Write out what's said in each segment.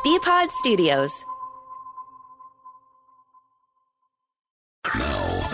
Bpod Studios. Now,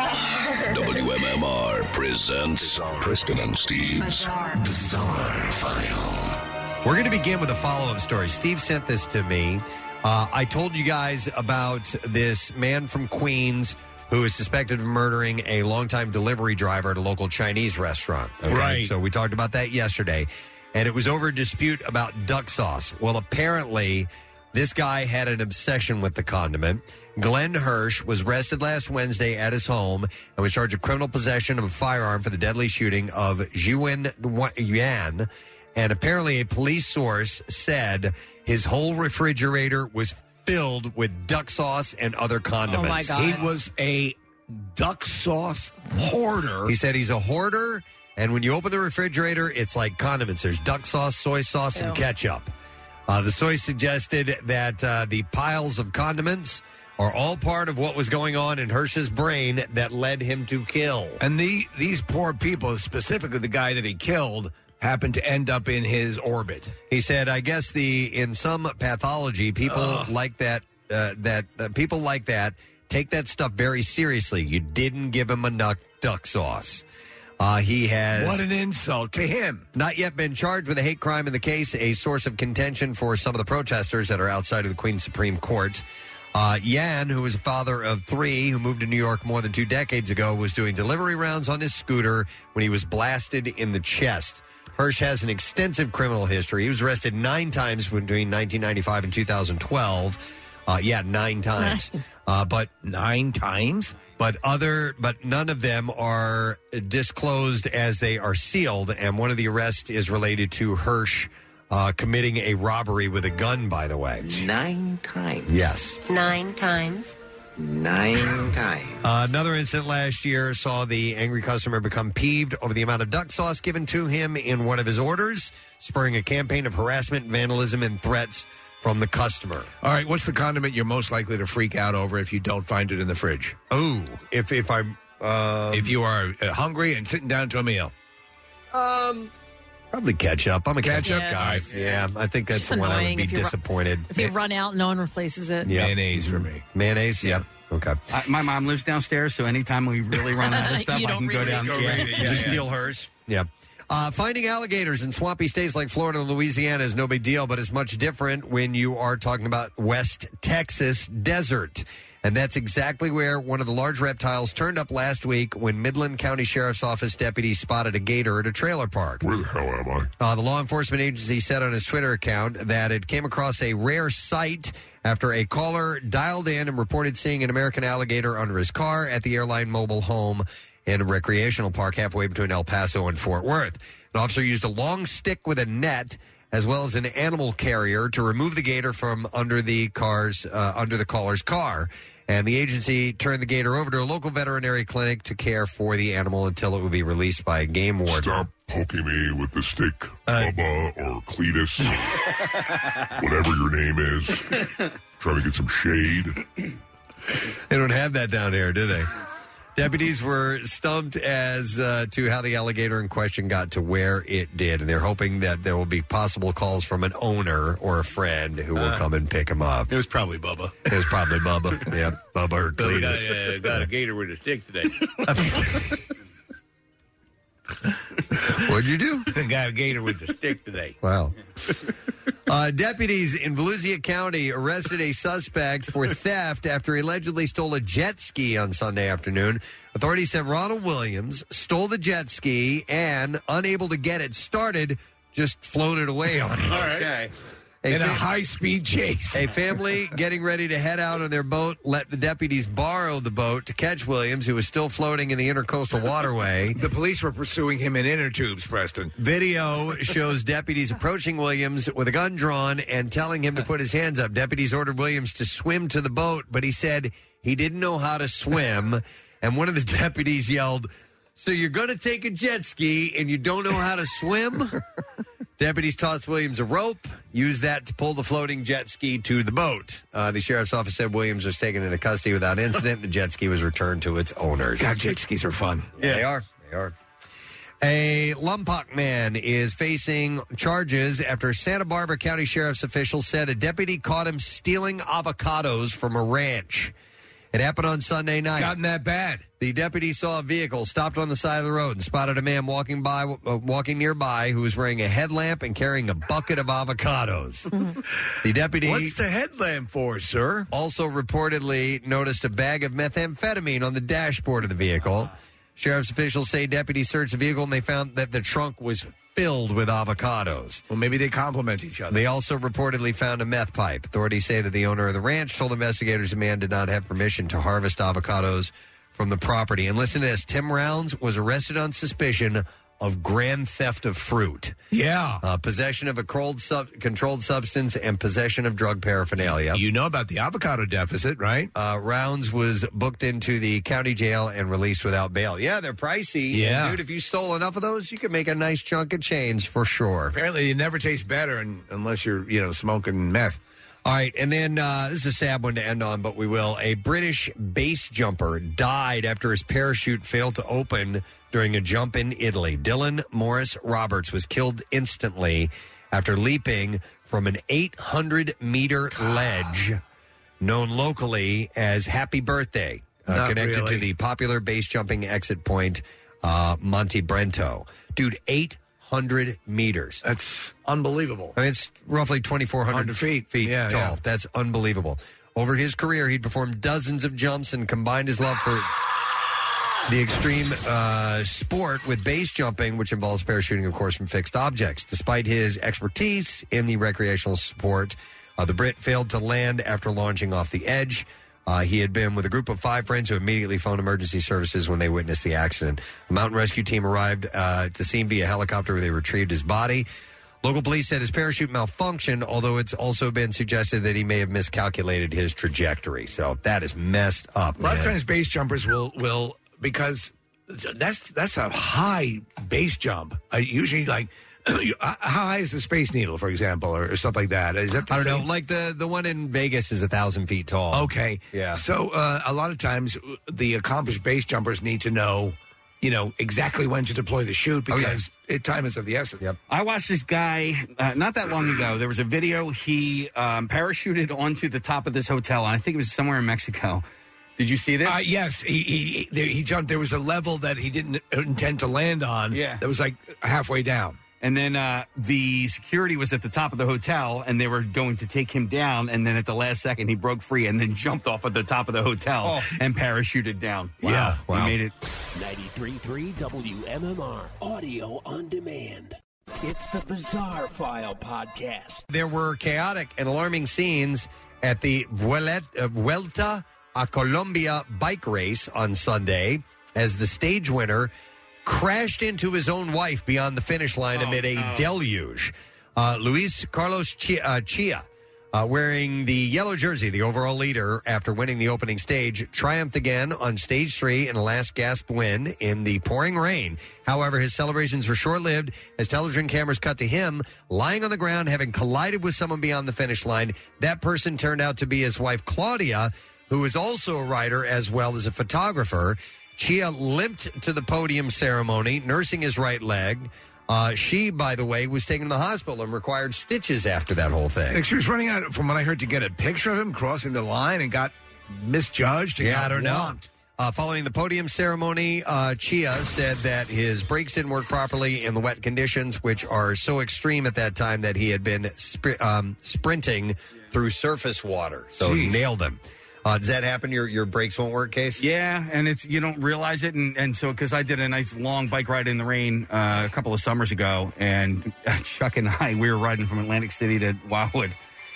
WMMR presents Preston and Steve's Bizarre File. We're going to begin with a follow-up story. Steve sent this to me. I told you guys about this man from Queens who is suspected of murdering a longtime delivery driver at a local Chinese restaurant. Okay? Right. So we talked about that yesterday. And it was over a dispute about duck sauce. Well, apparently, this guy had an obsession with the condiment. Glenn Hirsch was arrested last Wednesday at his home and was charged with criminal possession of a firearm for the deadly shooting of Zhuwen Yan. And apparently, a police source said his whole refrigerator was filled with duck sauce and other condiments. Oh, my God. He was a duck sauce hoarder. He said he's a hoarder, and when you open the refrigerator, it's like condiments. There's duck sauce, soy sauce, and ketchup. The source suggested that the piles of condiments are all part of what was going on in Hirsch's brain that led him to kill. And these poor people, specifically the guy that he killed, happened to end up in his orbit. He said, I guess in some pathology, people like that, people like that take that stuff very seriously. You didn't give him enough duck sauce. He has... What an insult to him. Not yet been charged with a hate crime in the case, a source of contention for some of the protesters that are outside of the Queens Supreme Court. Yan, who is a father of 3, who moved to New York more than 2 decades ago, was doing delivery rounds on his scooter when he was blasted in the chest. Hirsch has an extensive criminal history. He was arrested 9 times between 1995 and 2012. 9 times. But 9 times? But none of them are disclosed as they are sealed. And one of the arrests is related to Hirsch committing a robbery with a gun, by the way. 9 times. Yes. 9 times. 9 times. Another incident last year saw the angry customer become peeved over the amount of duck sauce given to him in one of his orders, spurring a campaign of harassment, vandalism, and threats from the customer. All right, what's the condiment you're most likely to freak out over if you don't find it in the fridge? Oh, if you are hungry and sitting down to a meal. Probably ketchup. I'm a ketchup guy. Yeah, I think that's It's the one I would annoying be if you disappointed. If you run out, no one replaces it. Yeah. Mayonnaise for me. Mayonnaise, yep. Okay. My mom lives downstairs, so anytime we really run out of stuff, I can go down. Just steal hers. Yeah. Finding alligators in swampy states like Florida and Louisiana is no big deal, but it's much different when you are talking about West Texas desert. And that's exactly where one of the large reptiles turned up last week when Midland County Sheriff's Office deputies spotted a gator at a trailer park. Where the hell am I? The law enforcement agency said on his Twitter account that it came across a rare sight after a caller dialed in and reported seeing an American alligator under his car at the airline mobile home in a recreational park halfway between El Paso and Fort Worth. An officer used a long stick with a net as well as an animal carrier to remove the gator from under the caller's car. And the agency turned the gator over to a local veterinary clinic to care for the animal until it would be released by a game warden. Stop poking me with the stick, Bubba or Cletus, whatever your name is. Trying to get some shade. They don't have that down here, do they? Deputies were stumped as to how the alligator in question got to where it did, and they're hoping that there will be possible calls from an owner or a friend who will come and pick him up. It was probably Bubba. It was probably Bubba. Yeah, Bubba or Cletus. Got a gator with a stick today. What'd you do? Got a gator with a stick today. Wow. Deputies in Volusia County arrested a suspect for theft after he allegedly stole a jet ski on Sunday afternoon. Authorities said Ronald Williams stole the jet ski and, unable to get it started, just floated away on it. All right. Okay. In a high-speed chase. A family getting ready to head out on their boat let the deputies borrow the boat to catch Williams, who was still floating in the intercoastal waterway. The police were pursuing him in inner tubes, Preston. Video shows deputies approaching Williams with a gun drawn and telling him to put his hands up. Deputies ordered Williams to swim to the boat, but he said he didn't know how to swim. And one of the deputies yelled, "So you're going to take a jet ski and you don't know how to swim?" Deputies tossed Williams a rope, used that to pull the floating jet ski to the boat. The sheriff's office said Williams was taken into custody without incident. The jet ski was returned to its owners. God, jet skis are fun. Yeah. They are. A Lompoc man is facing charges after Santa Barbara County Sheriff's officials said a deputy caught him stealing avocados from a ranch. It happened on Sunday night. Gotten that bad. The deputy saw a vehicle stopped on the side of the road and spotted a man walking nearby who was wearing a headlamp and carrying a bucket of avocados. The deputy... What's the headlamp for, sir? Also reportedly noticed a bag of methamphetamine on the dashboard of the vehicle. Sheriff's officials say deputies searched the vehicle and they found that the trunk was filled with avocados. Well, maybe they complement each other. They also reportedly found a meth pipe. Authorities say that the owner of the ranch told investigators the man did not have permission to harvest avocados from the property. And listen to this. Tim Rounds was arrested on suspicion of grand theft of fruit. Yeah. Possession of a controlled substance and possession of drug paraphernalia. You know about the avocado deficit, right? Rounds was booked into the county jail and released without bail. Yeah, they're pricey. Yeah. And dude, if you stole enough of those, you could make a nice chunk of change for sure. Apparently, it never tastes better unless you're, smoking meth. All right, and then this is a sad one to end on, but we will. A British base jumper died after his parachute failed to open during a jump in Italy. Dylan Morris Roberts was killed instantly after leaping from an 800-meter ledge known locally as Happy Birthday, connected to the popular base jumping exit point, Monte Brento. Dude, 800 meters. That's unbelievable. I mean, it's roughly 2,400 feet tall. Yeah. That's unbelievable. Over his career, he'd performed dozens of jumps and combined his love for the extreme sport with base jumping, which involves parachuting, of course, from fixed objects. Despite his expertise in the recreational sport, the Brit failed to land after launching off the edge. He had been with a group of 5 friends who immediately phoned emergency services when they witnessed the accident. A mountain rescue team arrived at the scene via helicopter where they retrieved his body. Local police said his parachute malfunctioned, although it's also been suggested that he may have miscalculated his trajectory. So that is messed up, A lot of times base jumpers will because that's a high base jump. Usually, like, how high is the Space Needle, for example, or something like that? Is that the I don't same? know. Like the one in Vegas is 1,000 feet tall. Okay. Yeah. So a lot of times the accomplished base jumpers need to know, exactly when to deploy the chute because time is of the essence. Yep. I watched this guy not that long ago. There was a video. He parachuted onto the top of this hotel, and I think it was somewhere in Mexico. Did you see this? Yes, he jumped. There was a level that he didn't intend to land on. Yeah. That was like halfway down. And then the security was at the top of the hotel, and they were going to take him down. And then at the last second, he broke free and then jumped off at the top of the hotel and parachuted down. Wow. Yeah, wow. He made it. 93.3 WMMR, audio on demand. It's the Bizarre File podcast. There were chaotic and alarming scenes at the Vuelta a Colombia bike race on Sunday as the stage winner crashed into his own wife beyond the finish line amid a deluge. Luis Carlos Chia, wearing the yellow jersey, the overall leader after winning the opening stage, triumphed again on stage 3 in a last gasp win in the pouring rain. However, his celebrations were short-lived as television cameras cut to him lying on the ground, having collided with someone beyond the finish line. That person turned out to be his wife, Claudia, who is also a writer as well as a photographer. Chia limped to the podium ceremony, nursing his right leg. She, by the way, was taken to the hospital and required stitches after that whole thing. She was running out, from what I heard, to get a picture of him crossing the line and got misjudged. And Yeah, got I don't know. whomped. Following the podium ceremony, Chia said that his brakes didn't work properly in the wet conditions, which are so extreme at that time that he had been sprinting through surface water. So nailed him. Does that happen? Your brakes won't work, Case? Yeah, and it's you don't realize it, and so because I did a nice long bike ride in the rain a couple of summers ago, and Chuck and I, we were riding from Atlantic City to Wildwood.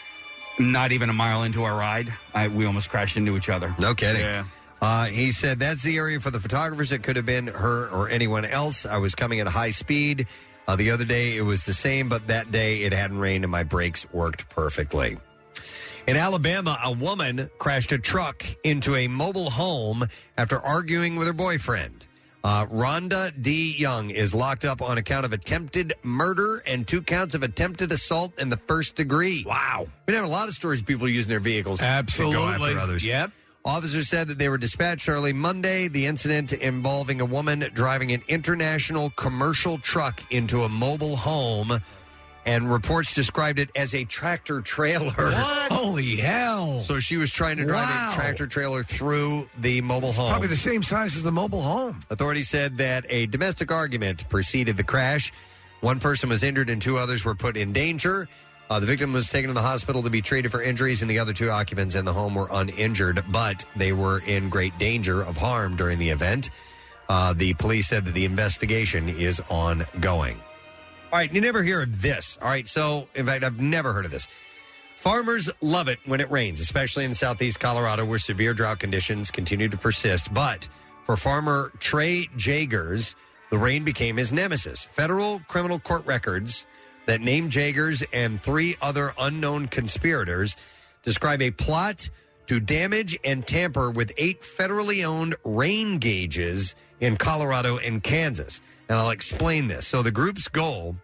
Not even a mile into our ride, we almost crashed into each other. No kidding. Yeah. He said that's the area for the photographers. It could have been her or anyone else. I was coming at a high speed. The other day it was the same, but that day it hadn't rained and my brakes worked perfectly. In Alabama, a woman crashed a truck into a mobile home after arguing with her boyfriend. Rhonda D. Young is locked up on account of attempted murder and 2 counts of attempted assault in the first degree. Wow. We have a lot of stories of people using their vehicles to go after others. Yep. Officers said that they were dispatched early Monday. The incident involving a woman driving an international commercial truck into a mobile home, and reports described it as a tractor trailer. What? Holy hell. So she was trying to drive a tractor trailer through the mobile home. Probably the same size as the mobile home. Authorities said that a domestic argument preceded the crash. One person was injured and 2 others were put in danger. The victim was taken to the hospital to be treated for injuries, and the other 2 occupants in the home were uninjured, but they were in great danger of harm during the event. The police said that the investigation is ongoing. All right, you never hear of this. All right, so, in fact, I've never heard of this. Farmers love it when it rains, especially in southeast Colorado where severe drought conditions continue to persist. But for farmer Trey Jagers, the rain became his nemesis. Federal criminal court records that name Jagers and 3 other unknown conspirators describe a plot to damage and tamper with 8 federally owned rain gauges in Colorado and Kansas. And I'll explain this. So the group's goal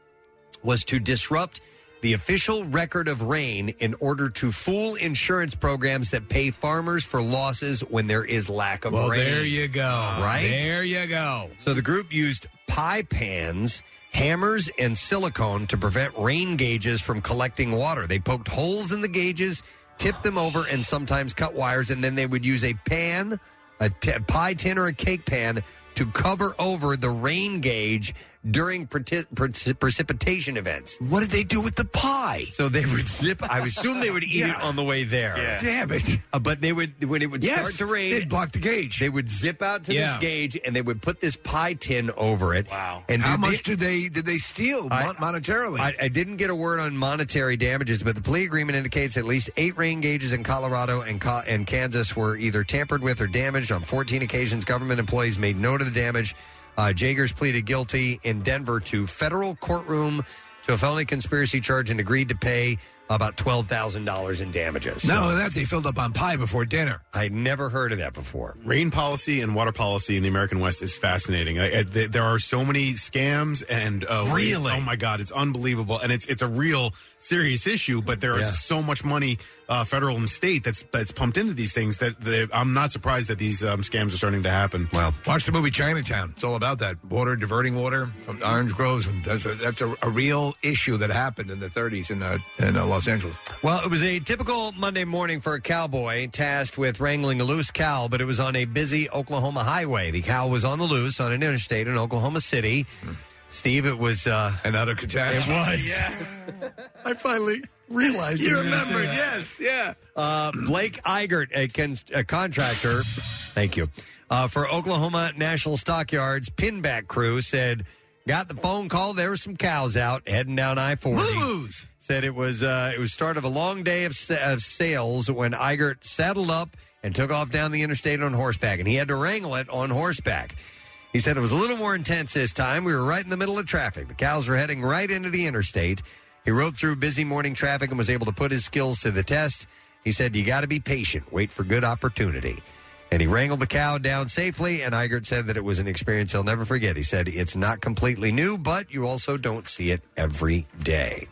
was to disrupt the official record of rain in order to fool insurance programs that pay farmers for losses when there is lack of rain. Well, there you go. Right? There you go. So the group used pie pans, hammers, and silicone to prevent rain gauges from collecting water. They poked holes in the gauges, tipped them over, and sometimes cut wires, and then they would use a pan, a pie tin or a cake pan, to cover over the rain gauge during precipitation events. What did they do with the pie? So they would I assume they would eat it on the way there. Yeah. Damn it. But they would, when it would start to rain, they'd block the gauge. They would zip out to this gauge and they would put this pie tin over it. Wow. And how much did they steal monetarily? I didn't get a word on monetary damages, but the plea agreement indicates at least 8 rain gauges in Colorado and Kansas were either tampered with or damaged. On 14 occasions, government employees made note of the damage. Jagers pleaded guilty in Denver to federal courtroom to a felony conspiracy charge and agreed to pay about $12,000 in damages. Not only that, they filled up on pie before dinner. I'd never heard of that before. Rain policy and water policy in the American West is fascinating. There are so many scams and really, oh my God, it's unbelievable, and it's a real serious issue. But there is so much money, federal and state, that's pumped into these things that I'm not surprised that these scams are starting to happen. Well, watch the movie Chinatown. It's all about that diverting water from orange groves, and that's a real issue that happened in the 30s in Los Angeles. Well, it was a typical Monday morning for a cowboy tasked with wrangling a loose cow, but it was on a busy Oklahoma highway. The cow was on the loose on an interstate in Oklahoma City. Steve, it was another catastrophe. It was. Yeah. I finally realized you remembered. Yes, yeah. Blake Eigert, a contractor, thank you, for Oklahoma National Stockyards pinback crew, said, got the phone call. There were some cows out heading down I-40. Moo-moos. Said it was start of a long day of sales when Eigert saddled up and took off down the interstate on horseback, and he had to wrangle it on horseback. He said it was a little more intense this time. We were right in the middle of traffic. The cows were heading right into the interstate. He rode through busy morning traffic and was able to put his skills to the test. He said, you got to be patient. Wait for good opportunity. And he wrangled the cow down safely, and Eigert said that it was an experience he'll never forget. He said, it's not completely new, but you also don't see it every day.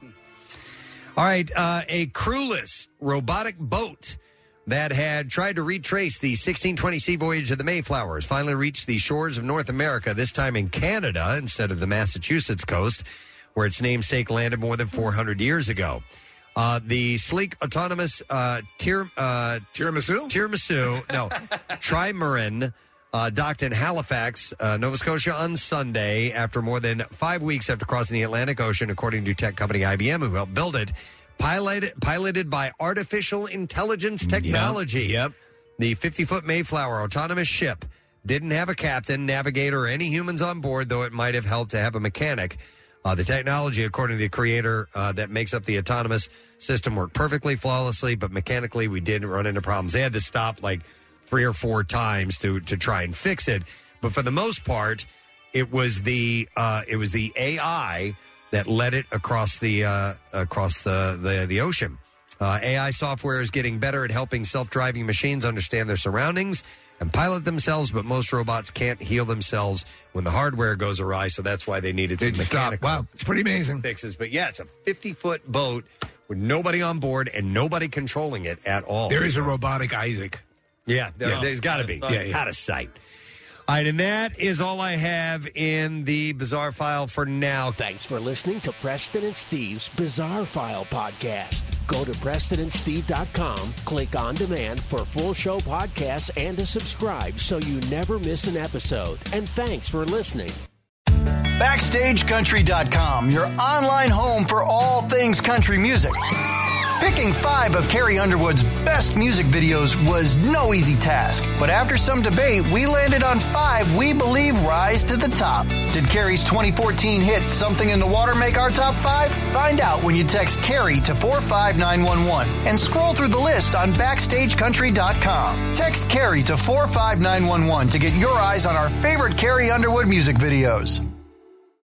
All right, a crewless robotic boat that had tried to retrace the 1620 sea voyage of the Mayflower has finally reached the shores of North America, this time in Canada instead of the Massachusetts coast, where its namesake landed more than 400 years ago. The sleek, autonomous Trimaran docked in Halifax, Nova Scotia on Sunday after more than 5 weeks after crossing the Atlantic Ocean, according to tech company IBM, who helped build it. Piloted by artificial intelligence technology. Yep. The 50-foot Mayflower autonomous ship didn't have a captain, navigator, or any humans on board, though it might have helped to have a mechanic. The technology, according to the creator that makes up the autonomous system, worked perfectly, flawlessly, but mechanically we did run into problems. They had to stop like 3 or 4 times to try and fix it. But for the most part, it was the AI that led it across the ocean. AI software is getting better at helping self-driving machines understand their surroundings and pilot themselves, but most robots can't heal themselves when the hardware goes awry, so that's why they needed some mechanical Wow, it's pretty amazing fixes. But yeah, it's a 50-foot boat with nobody on board and nobody controlling it at all. There is a robotic Isaac. Yeah, there's got to be. Out of sight. All right, and that is all I have in the Bizarre File for now. Thanks for listening to Preston and Steve's Bizarre File podcast. Go to PrestonandSteve.com, click on demand for full show podcasts and to subscribe so you never miss an episode. And thanks for listening. BackstageCountry.com, your online home for all things country music. Picking 5 of Carrie Underwood's best music videos was no easy task, but after some debate, we landed on 5 we believe rise to the top. Did Carrie's 2014 hit Something in the Water make our top 5? Find out when you text Carrie to 45911 and scroll through the list on BackstageCountry.com. Text Carrie to 45911 to get your eyes on our favorite Carrie Underwood music videos.